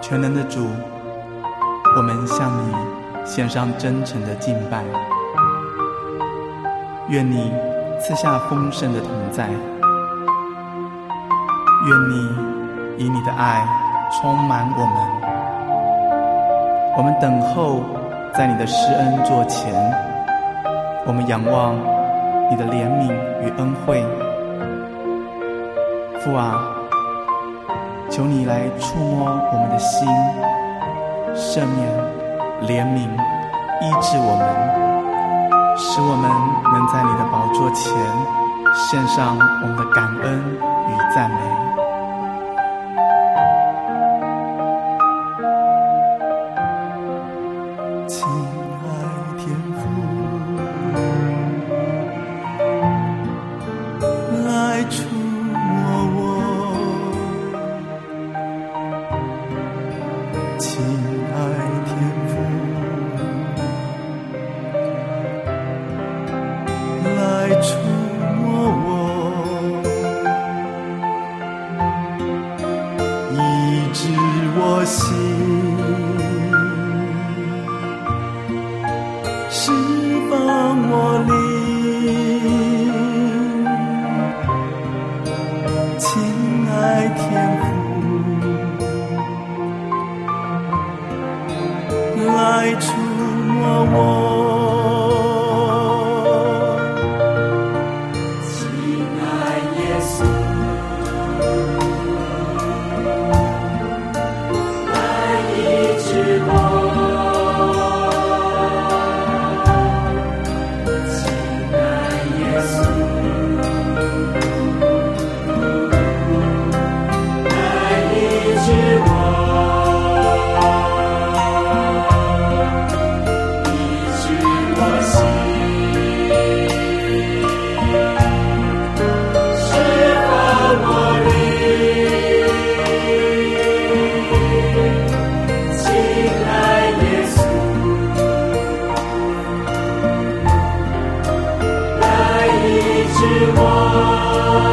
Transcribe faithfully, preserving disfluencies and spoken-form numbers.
全能的主，我们向你献上真诚的敬拜，愿你赐下丰盛的同在，愿你以你的爱充满我们。我们等候在你的施恩座前，我们仰望你的怜悯与恩惠。父啊，求你来触摸我们的心，赦免、怜悯、医治我们，使我们能在你的宝座前献上我们的感恩与赞美。亲爱天父，来触摸我，亲爱天父，来触摸我，医治我心，释放我灵。亲爱天父，来触摸我，亲爱耶稣，来医治我。是我